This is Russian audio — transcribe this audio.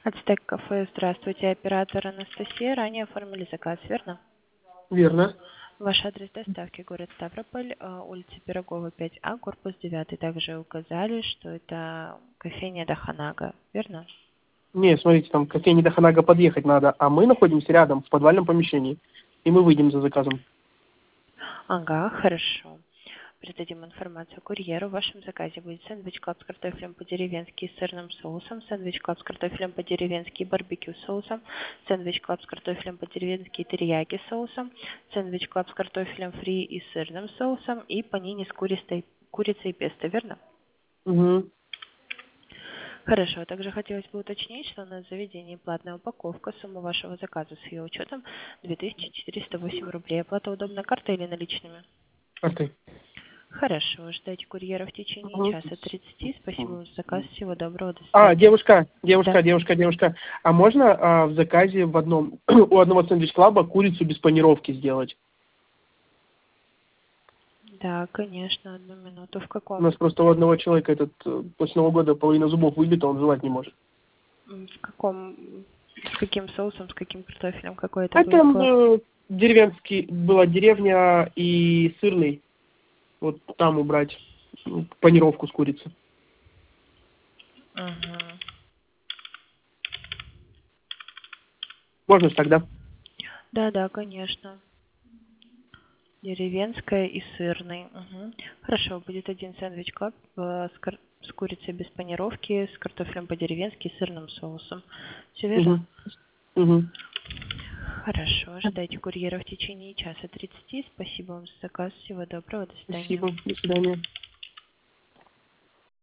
Ацтек кафе, здравствуйте, оператор Анастасия. Ранее оформили заказ, верно? Верно. Ваш адрес доставки город Ставрополь, улица Пирогова, 5А, корпус 9. Также указали, что это кофейня Даханага, верно? Не, смотрите, там к кофейне до Ханага подъехать надо, а мы находимся рядом, в подвальном помещении. И мы выйдем за заказом. Ага, хорошо. Передадим информацию курьеру. В вашем заказе будет сэндвич клаб с картофелем по-деревенски и сырным соусом, сэндвич клаб с картофелем по-деревенски и барбекю соусом, сэндвич клаб с картофелем по-деревенски и терияки соусом, сэндвич клаб с картофелем фри и сырным соусом и панини с курицей и песто, верно? Угу. Хорошо. Также хотелось бы уточнить, что у нас в заведении платная упаковка. Сумма вашего заказа с ее учетом 2408 рублей. Оплата удобна картой или наличными? Картой. Хорошо. Ждайте курьера в течение Мгм. часа 30. Спасибо вам за заказ. Всего доброго. До А, свидания. Да. девушка. А можно в заказе в одном, у одного сэндвич-клаба курицу без панировки сделать? Да, конечно. Одну минуту. В У нас каком? просто у одного человека после Нового года половина зубов выбита, он жевать не может. В каком? С каким соусом, с каким картофелем? Какой это А будет там клаб? деревенский, была деревня и сырный. Вот там убрать панировку с курицы. Угу. Можно ж тогда? Да, да, конечно. Деревенская и сырный. Угу. Хорошо, будет один сэндвич клаб с курицей без панировки, с картофелем по-деревенски и сырным соусом. Все Угу. верно? Угу. Хорошо, ожидайте курьера в течение часа 30. Спасибо вам за заказ. Всего доброго. До свидания. Спасибо. До свидания.